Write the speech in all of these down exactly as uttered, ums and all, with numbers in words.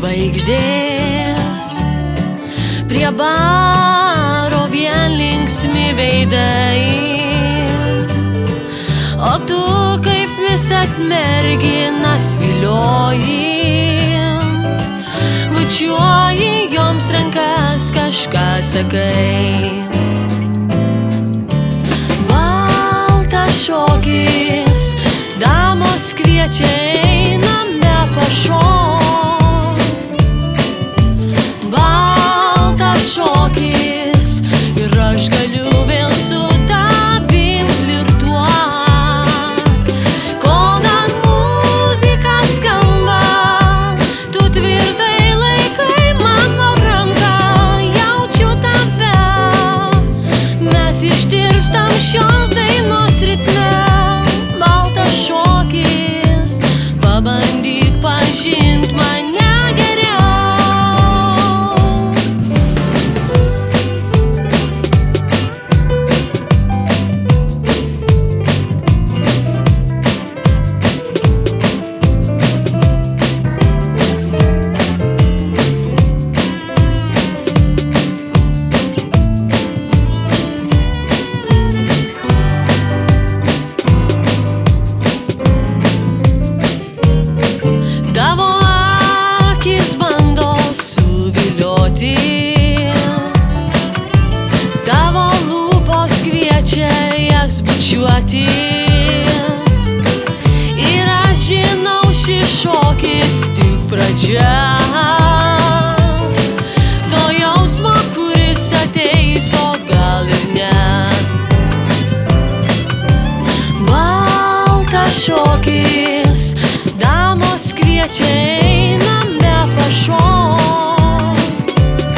žvaigždės. Prie baro vien linksmi veidai, o tu kaip visad merginas vilioji. Bučiuoji joms rankas, kažką sakai. Baltas šokis, damos kviečia einame pašokt. Baltas šokis ir aš galiu vėl su tavim flirtuot. Kol dar muzika skamba, tu tvirtai laikai mano ranką. Jaučiu tave, mes ištirpstam šios dainos ritme. Baltas šokis, pabandyk pažint mane geriau. Tavo akis bando suvilioti, tavo lūpos kviečia jas bučiuoti. Ir aš žinau, šis šokis tik pradžia to jausmo, kuris ateis, o gal ir ne. Baltas šokis, damos kviečia einame pašokt.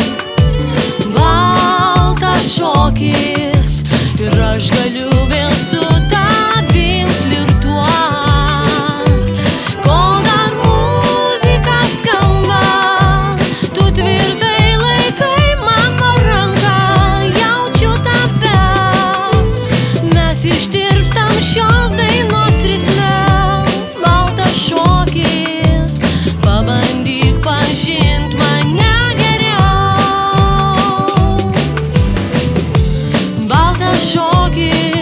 Baltas šokis ir aš galiu vėl su tavim flirtuot. Kol dar muzika skamba, tu tvirtai laikai mano ranką. Jaučiu tave, mes ištirpstam šios dainos ritme. Baltas šokis, pabandyk pažint mane geriau. Baltas šokis.